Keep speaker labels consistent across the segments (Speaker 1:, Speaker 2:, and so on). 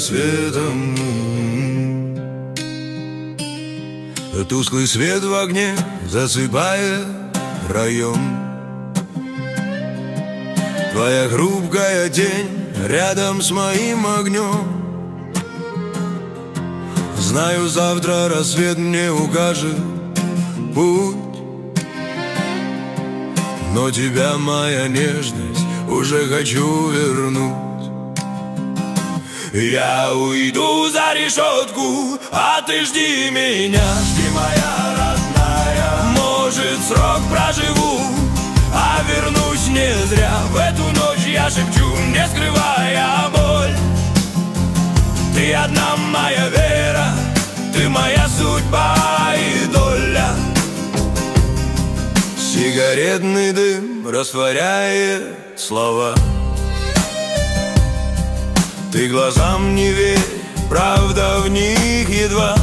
Speaker 1: рассветом. Тусклый свет в огне засыпает район. Твоя хрупкая тень рядом с моим огнем. Знаю, завтра рассвет мне укажет путь, но тебя, моя нежность, уже хочу вернуть. Я уйду за решетку, а ты жди меня. Жди, моя родная. Может, срок проживу, а вернусь не зря. В эту ночь я шепчу, не скрывая боль. Ты одна моя вера, ты моя судьба и доля. Сигаретный дым растворяет слова. Ты глазам не верь, правда в них едва.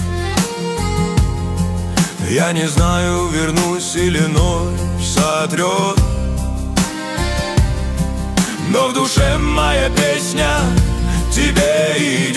Speaker 1: Я не знаю, вернусь или ночь сотрет, но в душе моя песня тебе идет.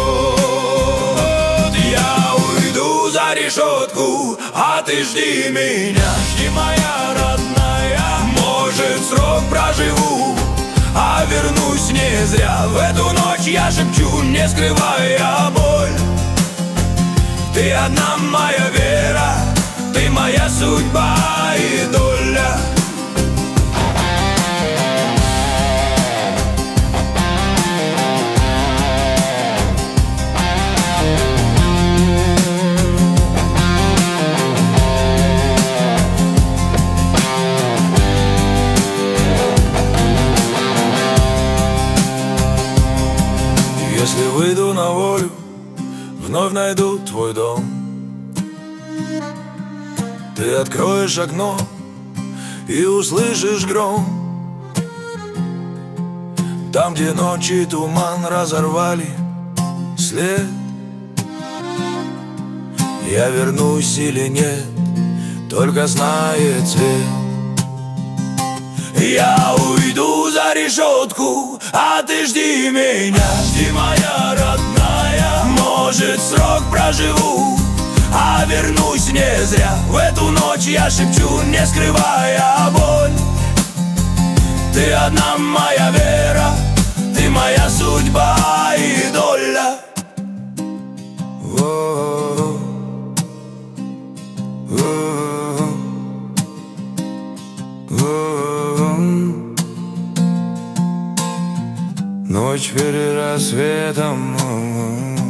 Speaker 1: Я уйду за решетку, а ты жди меня. Жди, моя родная. Может, срок проживу, а вернусь не зря. В эту ночь я шепчу, не скрывая боль. Ты одна моя вера, ты моя судьба и доля. Если выйду на волю, вновь найду твой дом. Ты откроешь окно и услышишь гром. Там, где ночи туман разорвали след. Я вернусь или нет, только знает цвет. Я уйду за решетку, а ты жди меня. Жди, моя родная. Может, срок проживу, а вернусь не зря. В эту ночь я шепчу, не скрывая боль. Ты одна моя вера, ты моя судьба и доля. Ночь перед рассветом.